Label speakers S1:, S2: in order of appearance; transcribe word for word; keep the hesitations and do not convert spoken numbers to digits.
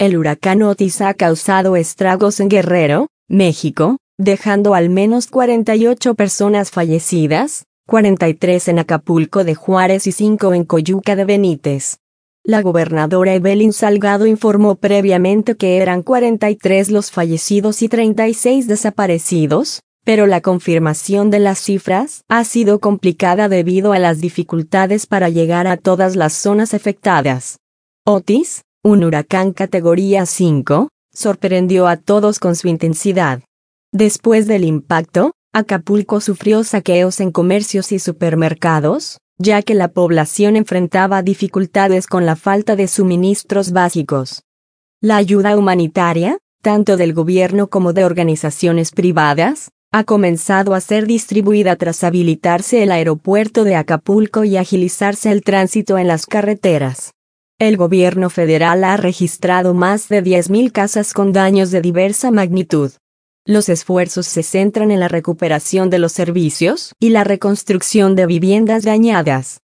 S1: El huracán Otis ha causado estragos en Guerrero, México, dejando al menos cuarenta y ocho personas fallecidas, cuarenta y tres en Acapulco de Juárez y cinco en Coyuca de Benítez. La gobernadora Evelyn Salgado informó previamente que eran cuarenta y tres los fallecidos y treinta y seis desaparecidos, pero la confirmación de las cifras ha sido complicada debido a las dificultades para llegar a todas las zonas afectadas. Otis, un huracán categoría cinco, sorprendió a todos con su intensidad. Después del impacto, Acapulco sufrió saqueos en comercios y supermercados, ya que la población enfrentaba dificultades con la falta de suministros básicos. La ayuda humanitaria, tanto del gobierno como de organizaciones privadas, ha comenzado a ser distribuida tras habilitarse el aeropuerto de Acapulco y agilizarse el tránsito en las carreteras. El gobierno federal ha registrado más de diez mil casas con daños de diversa magnitud. Los esfuerzos se centran en la recuperación de los servicios y la reconstrucción de viviendas dañadas.